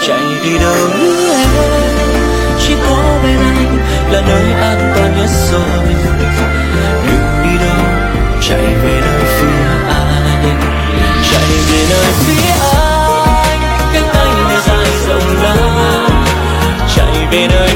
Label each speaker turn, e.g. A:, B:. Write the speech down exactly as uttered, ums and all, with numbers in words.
A: chạy đi đâu nữa em, chỉ có bên anh là nơi an toàn nhất rồi. Đừng đi đâu, chạy về nơi phía anh, chạy về nơi phía anh, cánh tay này dài rộng lớn, chạy về nơi